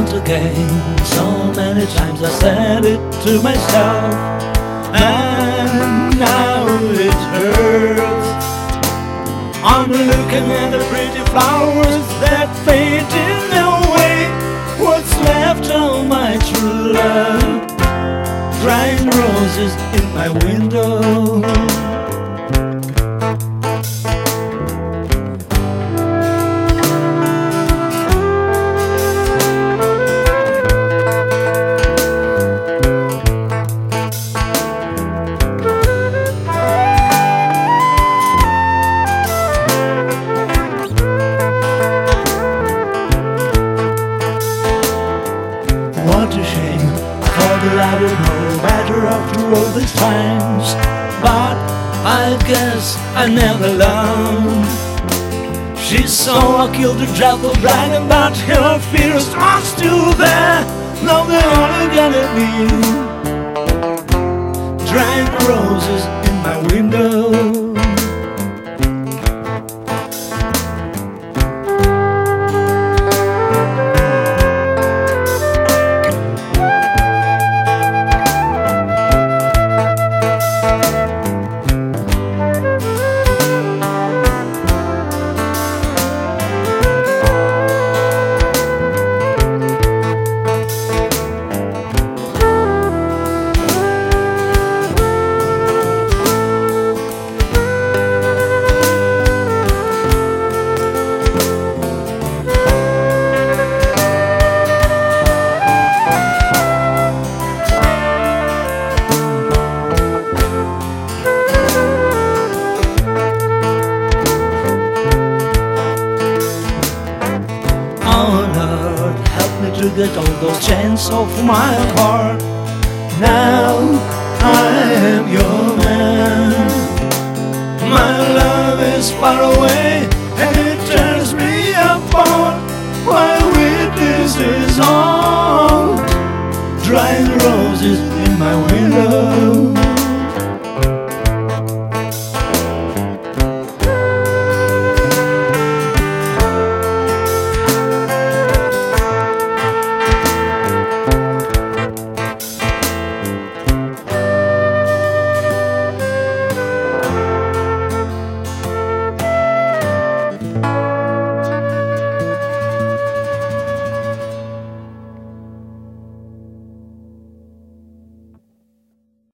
once again. So many times I said it to myself, and now it hurts. I'm looking at the pretty flowers that fading away. What's left of my true love? Drying roses in my window. What a shame, I thought that I would know better after all these times, but I guess I never learned. She saw I killed the dreadful dragon, but her fears are still there. Now they're only gonna be drying roses in my window. Oh Lord, help me to get all those chains off my heart. Now I am your man. My love is far away and it tears me apart. My witness is on drying roses in my window.